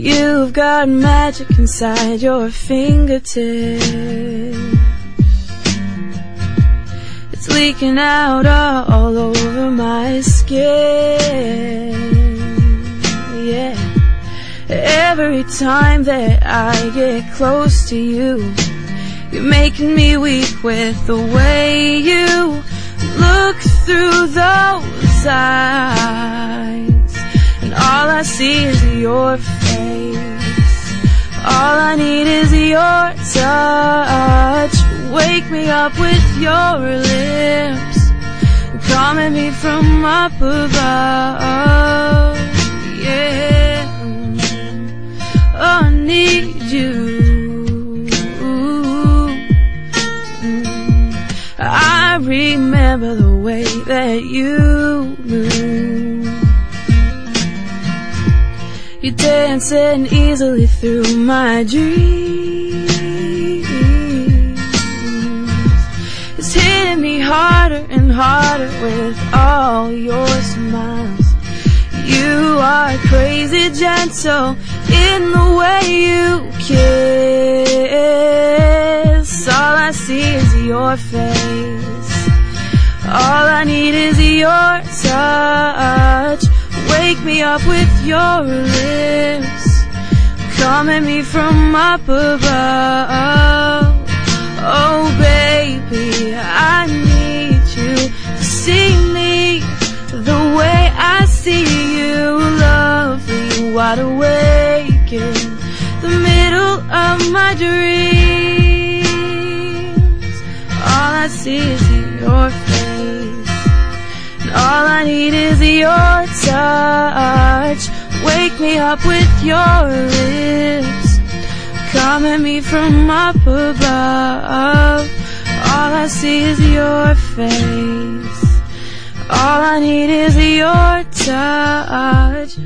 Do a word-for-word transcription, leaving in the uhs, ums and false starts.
You've got magic inside your fingertips. It's leaking out all over my skin. Yeah. Every time that I get close to you, you're making me weak with the way you look through those eyes. And all I see is your face. All I need is your touch. Wake me up with your lips, come at me from up above. Yeah, oh, I need you. I remember the way that you move. You're dancing easily through my dreams. It's hitting me harder and harder with all your smiles. You are crazy gentle in the way you kiss. All I see is your face. All I need is your touch. Wake me up with your lips, come at me from up above. Oh baby, I need you to see me the way I see you, lovely, wide awake in the middle of my dreams. All I see is your face, and all I need is your touch. Wake me up with your lips, come at me from up above. All I see is your face. All I need is your touch.